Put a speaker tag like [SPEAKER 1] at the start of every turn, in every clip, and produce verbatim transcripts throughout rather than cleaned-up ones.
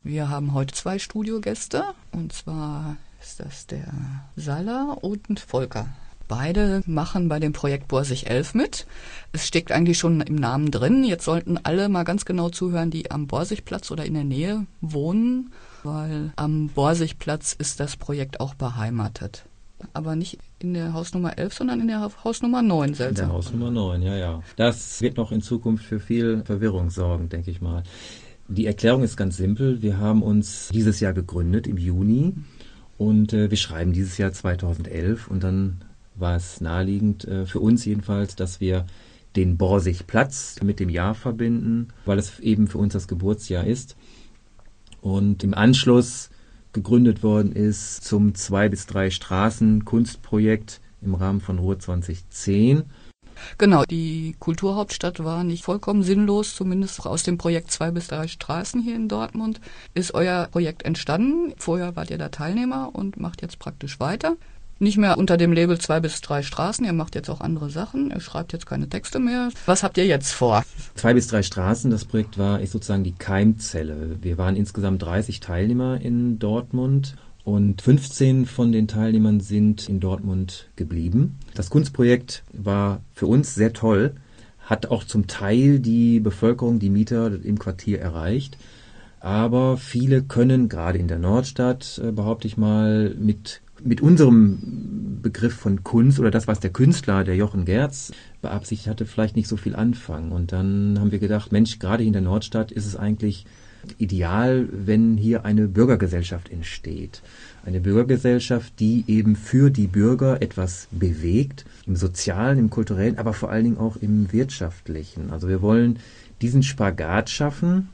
[SPEAKER 1] Wir haben heute zwei Studiogäste, und zwar ist das der Sala und Volker. Beide machen bei dem Projekt Borsig elf mit. Es steckt eigentlich schon im Namen drin. Jetzt sollten alle mal ganz genau zuhören, die am Borsigplatz oder in der Nähe wohnen, weil am Borsigplatz ist das Projekt auch beheimatet. Aber nicht in der Hausnummer elf, sondern in der Hausnummer neun, seltsam.
[SPEAKER 2] In der Hausnummer neun, ja, ja. Das wird noch in Zukunft für viel Verwirrung sorgen, denke ich mal. Die Erklärung ist ganz simpel. Wir haben uns dieses Jahr gegründet, im Juni, und äh, wir schreiben dieses Jahr zweitausendelf, und dann war es naheliegend, äh, für uns jedenfalls, dass wir den Borsigplatz mit dem Jahr verbinden, weil es eben für uns das Geburtsjahr ist. Und im Anschluss gegründet worden ist zum zwei bis drei Straßen Kunstprojekt im Rahmen von Ruhr zwanzig zehn.
[SPEAKER 1] Genau, die Kulturhauptstadt war nicht vollkommen sinnlos, zumindest aus dem Projekt zwei bis drei Straßen hier in Dortmund ist euer Projekt entstanden. Vorher wart ihr da Teilnehmer und macht jetzt praktisch weiter. Nicht mehr unter dem Label zwei bis drei Straßen, ihr macht jetzt auch andere Sachen, ihr schreibt jetzt keine Texte mehr. Was habt ihr jetzt vor?
[SPEAKER 2] Zwei bis drei Straßen, das Projekt war ist sozusagen die Keimzelle. Wir waren insgesamt dreißig Teilnehmer in Dortmund und fünfzehn von den Teilnehmern sind in Dortmund geblieben. Das Kunstprojekt war für uns sehr toll, hat auch zum Teil die Bevölkerung, die Mieter im Quartier erreicht. Aber viele können gerade in der Nordstadt, behaupte ich mal, mit Mit unserem Begriff von Kunst oder das, was der Künstler, der Jochen Gerz, beabsichtigt hatte, vielleicht nicht so viel anfangen. Und dann haben wir gedacht, Mensch, gerade hier in der Nordstadt ist es eigentlich ideal, wenn hier eine Bürgergesellschaft entsteht. Eine Bürgergesellschaft, die eben für die Bürger etwas bewegt, im Sozialen, im Kulturellen, aber vor allen Dingen auch im Wirtschaftlichen. Also wir wollen diesen Spagat schaffen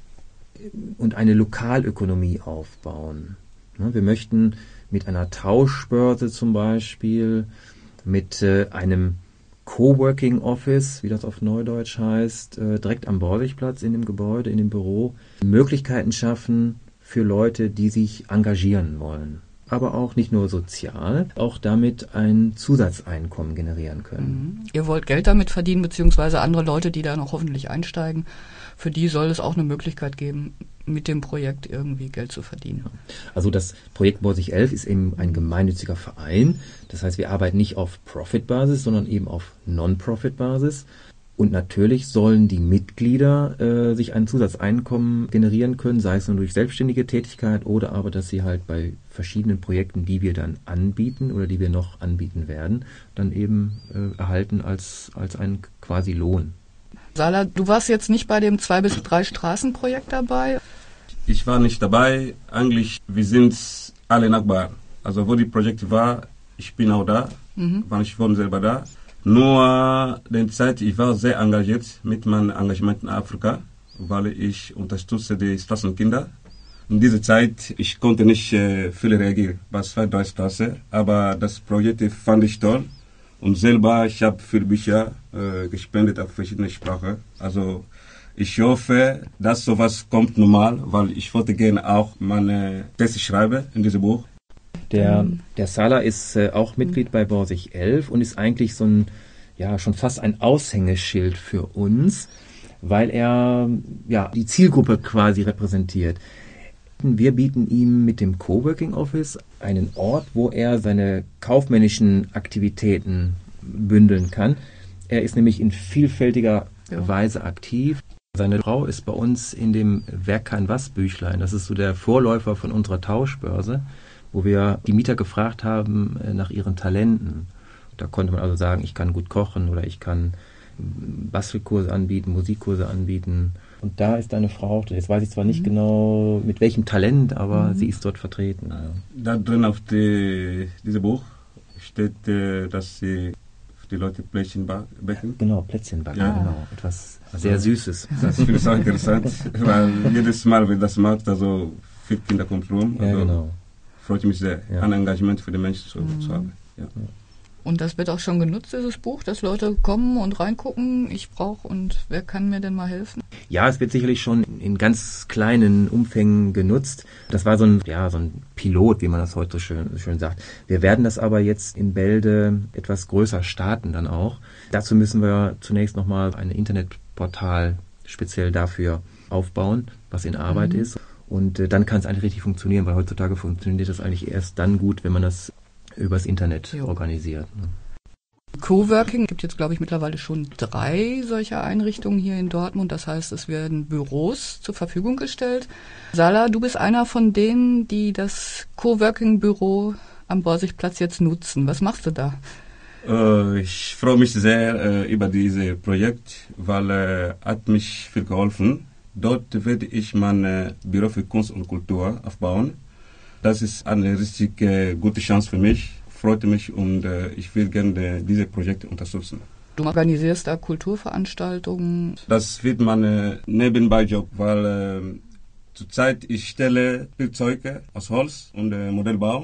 [SPEAKER 2] und eine Lokalökonomie aufbauen. Wir möchten mit einer Tauschbörse zum Beispiel, mit äh, einem Coworking Office, wie das auf Neudeutsch heißt, äh, direkt am Borsigplatz in dem Gebäude, in dem Büro, Möglichkeiten schaffen für Leute, die sich engagieren wollen. Aber auch nicht nur sozial, auch damit ein Zusatzeinkommen generieren können.
[SPEAKER 1] Mhm. Ihr wollt Geld damit verdienen, beziehungsweise andere Leute, die da noch hoffentlich einsteigen, für die soll es auch eine Möglichkeit geben, mit dem Projekt irgendwie Geld zu verdienen.
[SPEAKER 2] Also das Projekt Borsig elf ist eben ein gemeinnütziger Verein. Das heißt, wir arbeiten nicht auf Profit-Basis, sondern eben auf Non-Profit-Basis. Und natürlich sollen die Mitglieder äh, sich ein Zusatzeinkommen generieren können, sei es nur durch selbstständige Tätigkeit oder aber, dass sie halt bei verschiedenen Projekten, die wir dann anbieten oder die wir noch anbieten werden, dann eben äh, erhalten als, als einen quasi Lohn.
[SPEAKER 1] Sala, du warst jetzt nicht bei dem zwei bis drei Straßenprojekt dabei?
[SPEAKER 3] Ich war nicht dabei. Eigentlich, wir sind alle Nachbarn. Also wo die Projekt war, ich bin auch da, mhm. war ich wohne selber da. Nur die Zeit, ich war sehr engagiert mit meinem Engagement in Afrika, weil ich unterstütze die Straßenkinder. In dieser Zeit, ich konnte nicht äh, viel reagieren bei zwei, drei Straßen, aber das Projekt fand ich toll. Und selber, ich habe viele Bücher äh, gespendet auf verschiedene Sprachen. Also ich hoffe, dass sowas kommt normal, weil ich wollte gerne auch meine Texte schreiben in diesem Buch.
[SPEAKER 2] Der, der Sala ist äh, auch Mitglied bei Borsig elf und ist eigentlich so ein, ja, schon fast ein Aushängeschild für uns, weil er ja die Zielgruppe quasi repräsentiert. Wir bieten ihm mit dem Coworking Office einen Ort, wo er seine kaufmännischen Aktivitäten bündeln kann. Er ist nämlich in vielfältiger ja. Weise aktiv. Seine Frau ist bei uns in dem Werk kein was Büchlein. Das ist so der Vorläufer von unserer Tauschbörse, wo wir die Mieter gefragt haben nach ihren Talenten. Da konnte man also sagen, ich kann gut kochen oder ich kann Bastelkurse anbieten, Musikkurse anbieten. Und da ist eine Frau, jetzt weiß ich zwar nicht mhm. genau mit welchem Talent, aber mhm. sie ist dort vertreten.
[SPEAKER 3] Da drin auf die, diesem Buch steht, dass sie die Leute Plätzchen backen.
[SPEAKER 2] Genau, Plätzchen backen, ja. genau. Etwas sehr also, Süßes.
[SPEAKER 3] Das finde ich auch interessant, weil jedes Mal, wenn das macht, also viele Kinder kommen rum.
[SPEAKER 2] Ja,
[SPEAKER 3] also
[SPEAKER 2] genau.
[SPEAKER 3] Freut mich sehr, ja. ein Engagement für die Menschen zu, mhm. zu haben. Ja. Ja.
[SPEAKER 1] Und das wird auch schon genutzt, dieses Buch, dass Leute kommen und reingucken, ich brauche und wer kann mir denn mal helfen?
[SPEAKER 2] Ja, es wird sicherlich schon in ganz kleinen Umfängen genutzt. Das war so ein, ja, so ein Pilot, wie man das heute so schön, schön sagt. Wir werden das aber jetzt in Bälde etwas größer starten dann auch. Dazu müssen wir zunächst nochmal ein Internetportal speziell dafür aufbauen, was in Arbeit mhm. ist. Und äh, dann kann es eigentlich richtig funktionieren, weil heutzutage funktioniert das eigentlich erst dann gut, wenn man das übers Internet
[SPEAKER 1] jo.
[SPEAKER 2] organisiert. Ne?
[SPEAKER 1] Coworking gibt jetzt, glaube ich, mittlerweile schon drei solcher Einrichtungen hier in Dortmund. Das heißt, es werden Büros zur Verfügung gestellt. Salah, du bist einer von denen, die das Coworking-Büro am Borsigplatz jetzt nutzen. Was machst du da?
[SPEAKER 3] Äh, ich freue mich sehr äh, über dieses Projekt, weil es äh, hat mich viel geholfen. Dort werde ich mein äh, Büro für Kunst und Kultur aufbauen. Das ist eine richtig äh, gute Chance für mich. Freut mich und äh, ich will gerne diese Projekte unterstützen.
[SPEAKER 1] Du organisierst da Kulturveranstaltungen?
[SPEAKER 3] Das wird mein äh, Nebenbeijob, weil äh, zurzeit ich stelle Spielzeuge aus Holz und äh, Modellbau.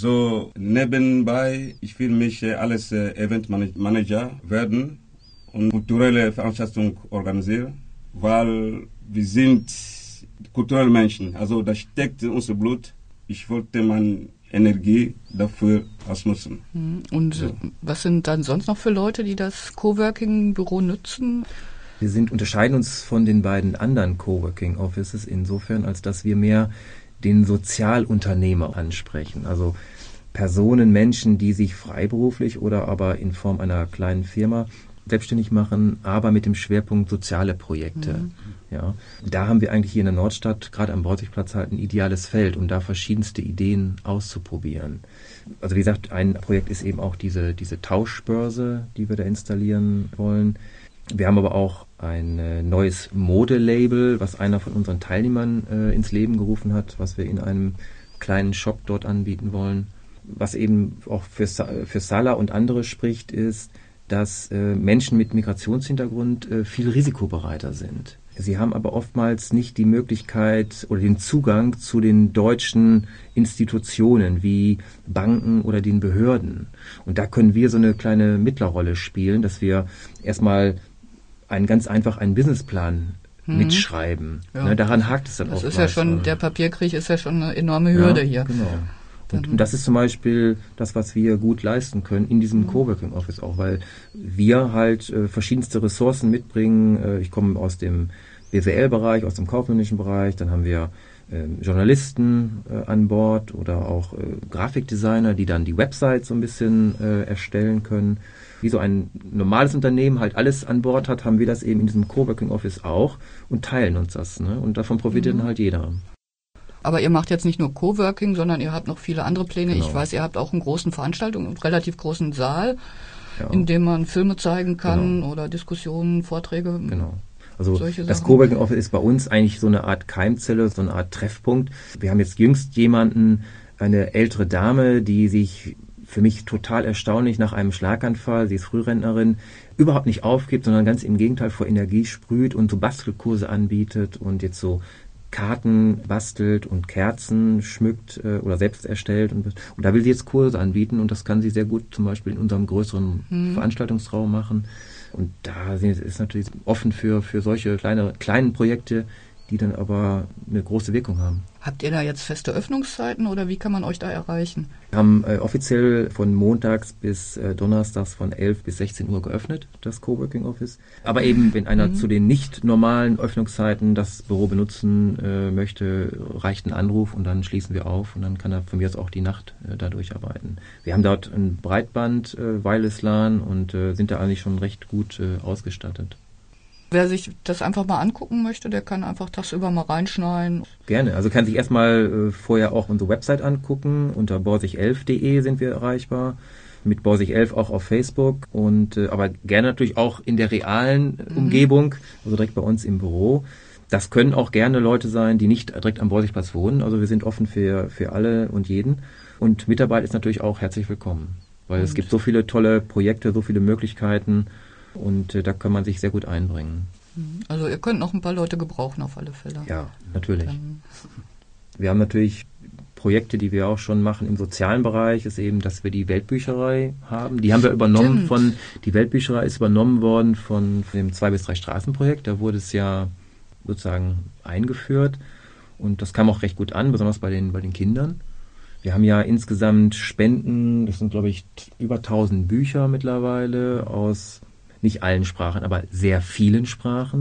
[SPEAKER 3] So nebenbei, ich will mich äh, alles äh, Eventmanager werden und kulturelle Veranstaltungen organisieren, weil wir sind kulturelle Menschen. Also da steckt unser Blut. Ich wollte meine Energie dafür ausnutzen.
[SPEAKER 1] Und
[SPEAKER 3] so.
[SPEAKER 1] Was sind dann sonst noch für Leute, die das Coworking-Büro nutzen?
[SPEAKER 2] Wir sind, unterscheiden uns von den beiden anderen Coworking Offices insofern, als dass wir mehr den Sozialunternehmer ansprechen. Also Personen, Menschen, die sich freiberuflich oder aber in Form einer kleinen Firma selbstständig machen, aber mit dem Schwerpunkt soziale Projekte. Mhm. Ja, da haben wir eigentlich hier in der Nordstadt, gerade am Borsigplatz, halt ein ideales Feld, um da verschiedenste Ideen auszuprobieren. Also wie gesagt, ein Projekt ist eben auch diese, diese Tauschbörse, die wir da installieren wollen. Wir haben aber auch ein äh, neues Modelabel, was einer von unseren Teilnehmern äh, ins Leben gerufen hat, was wir in einem kleinen Shop dort anbieten wollen. Was eben auch für, für Salah und andere spricht, ist, dass äh, Menschen mit Migrationshintergrund äh, viel risikobereiter sind. Sie haben aber oftmals nicht die Möglichkeit oder den Zugang zu den deutschen Institutionen wie Banken oder den Behörden. Und da können wir so eine kleine Mittlerrolle spielen, dass wir erstmal einen ganz einfach einen Businessplan hm. mitschreiben.
[SPEAKER 1] Ja.
[SPEAKER 2] Ne, daran hakt es dann
[SPEAKER 1] das
[SPEAKER 2] oftmals.
[SPEAKER 1] Ist ja schon, der Papierkrieg ist ja schon eine enorme Hürde
[SPEAKER 2] ja,
[SPEAKER 1] hier.
[SPEAKER 2] Genau. Und, und das ist zum Beispiel das, was wir gut leisten können in diesem Coworking Office auch, weil wir halt äh, verschiedenste Ressourcen mitbringen. Äh, ich komme aus dem B W L-Bereich, aus dem kaufmännischen Bereich, dann haben wir äh, Journalisten äh, an Bord oder auch äh, Grafikdesigner, die dann die Website so ein bisschen äh, erstellen können. Wie so ein normales Unternehmen halt alles an Bord hat, haben wir das eben in diesem Coworking Office auch und teilen uns das. Ne? Und davon profitiert dann halt jeder.
[SPEAKER 1] Aber ihr macht jetzt nicht nur Coworking, sondern ihr habt noch viele andere Pläne.
[SPEAKER 2] Genau.
[SPEAKER 1] Ich weiß, ihr habt auch einen großen Veranstaltung, einen relativ großen Saal,
[SPEAKER 2] ja.
[SPEAKER 1] in dem man Filme zeigen kann
[SPEAKER 2] genau.
[SPEAKER 1] oder Diskussionen, Vorträge.
[SPEAKER 2] Genau. Also
[SPEAKER 1] solche
[SPEAKER 2] das
[SPEAKER 1] Sachen.
[SPEAKER 2] Coworking Office ist bei uns eigentlich so eine Art Keimzelle, so eine Art Treffpunkt. Wir haben jetzt jüngst jemanden, eine ältere Dame, die sich für mich total erstaunlich nach einem Schlaganfall, sie ist Frührentnerin, überhaupt nicht aufgibt, sondern ganz im Gegenteil vor Energie sprüht und so Bastelkurse anbietet und jetzt so Karten bastelt und Kerzen schmückt äh, oder selbst erstellt. Und, und da will sie jetzt Kurse anbieten und das kann sie sehr gut zum Beispiel in unserem größeren hm. Veranstaltungsraum machen. Und da ist natürlich offen für, für solche kleine, kleinen Projekte, die dann aber eine große Wirkung haben.
[SPEAKER 1] Habt ihr da jetzt feste Öffnungszeiten oder wie kann man euch da erreichen?
[SPEAKER 2] Wir haben äh, offiziell von montags bis äh, donnerstags von elf bis sechzehn Uhr geöffnet, das Coworking Office. Aber eben, wenn einer mhm. zu den nicht normalen Öffnungszeiten das Büro benutzen äh, möchte, reicht ein Anruf und dann schließen wir auf und dann kann er von mir aus auch die Nacht äh, da durcharbeiten. Wir haben dort ein Breitband, äh, Wireless LAN und äh, sind da eigentlich schon recht gut äh, ausgestattet.
[SPEAKER 1] Wer sich das einfach mal angucken möchte, der kann einfach tagsüber mal reinschneiden.
[SPEAKER 2] Gerne. Also kann sich erstmal äh, vorher auch unsere Website angucken. Unter borsig elf punkt de sind wir erreichbar. Mit Borsig elf auch auf Facebook. Und äh, aber gerne natürlich auch in der realen mhm. Umgebung, also direkt bei uns im Büro. Das können auch gerne Leute sein, die nicht direkt am Borsigplatz wohnen. Also wir sind offen für, für alle und jeden. Und Mitarbeit ist natürlich auch herzlich willkommen. Weil und es gibt so viele tolle Projekte, so viele Möglichkeiten. Und äh, da kann man sich sehr gut einbringen.
[SPEAKER 1] Also ihr könnt noch ein paar Leute gebrauchen auf alle Fälle.
[SPEAKER 2] Ja, natürlich.
[SPEAKER 1] Dann
[SPEAKER 2] wir haben natürlich Projekte, die wir auch schon machen im sozialen Bereich, ist eben, dass wir die Weltbücherei haben. Die haben wir übernommen
[SPEAKER 1] Stimmt.
[SPEAKER 2] von, die Weltbücherei ist übernommen worden von dem zwei bis drei Straßenprojekt. Da wurde es ja sozusagen eingeführt. Und das kam auch recht gut an, besonders bei den, bei den Kindern. Wir haben ja insgesamt Spenden, das sind glaube ich über tausend Bücher mittlerweile aus nicht allen Sprachen, aber sehr vielen Sprachen.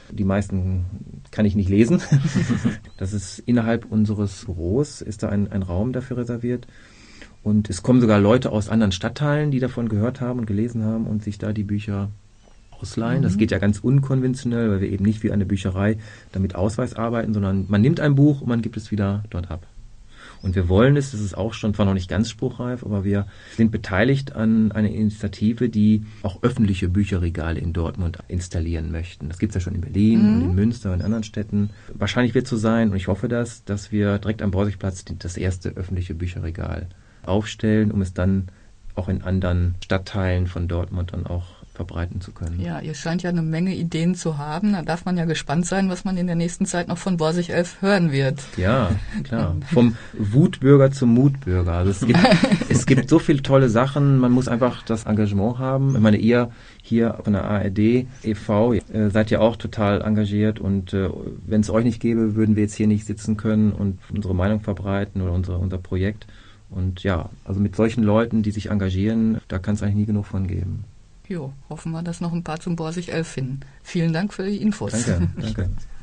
[SPEAKER 2] Die meisten kann ich nicht lesen. Das ist innerhalb unseres Büros, ist da ein, ein Raum dafür reserviert. Und es kommen sogar Leute aus anderen Stadtteilen, die davon gehört haben und gelesen haben und sich da die Bücher ausleihen. Mhm. Das geht ja ganz unkonventionell, weil wir eben nicht wie eine Bücherei damit Ausweis arbeiten, sondern man nimmt ein Buch und man gibt es wieder dort ab. Und wir wollen es, das ist auch schon, zwar noch nicht ganz spruchreif, aber wir sind beteiligt an einer Initiative, die auch öffentliche Bücherregale in Dortmund installieren möchten. Das gibt es ja schon in Berlin mhm. und in Münster und in anderen Städten. Wahrscheinlich wird es so sein, und ich hoffe das, dass wir direkt am Borsigplatz das erste öffentliche Bücherregal aufstellen, um es dann auch in anderen Stadtteilen von Dortmund dann auch verbreiten zu können.
[SPEAKER 1] Ja, ihr scheint ja eine Menge Ideen zu haben. Da darf man ja gespannt sein, was man in der nächsten Zeit noch von Borsig elf hören wird.
[SPEAKER 2] Ja, klar. Vom Wutbürger zum Mutbürger. Also es gibt, es gibt so viele tolle Sachen. Man muss einfach das Engagement haben. Ich meine, ihr hier von der A R D e V äh, seid ja auch total engagiert und äh, wenn es euch nicht gäbe, würden wir jetzt hier nicht sitzen können und unsere Meinung verbreiten oder unsere, unser Projekt. Und ja, also mit solchen Leuten, die sich engagieren, da kann es eigentlich nie genug von geben.
[SPEAKER 1] Jo, hoffen wir, dass noch ein paar zum Borsig elf finden. Vielen Dank für die Infos.
[SPEAKER 2] Danke, danke.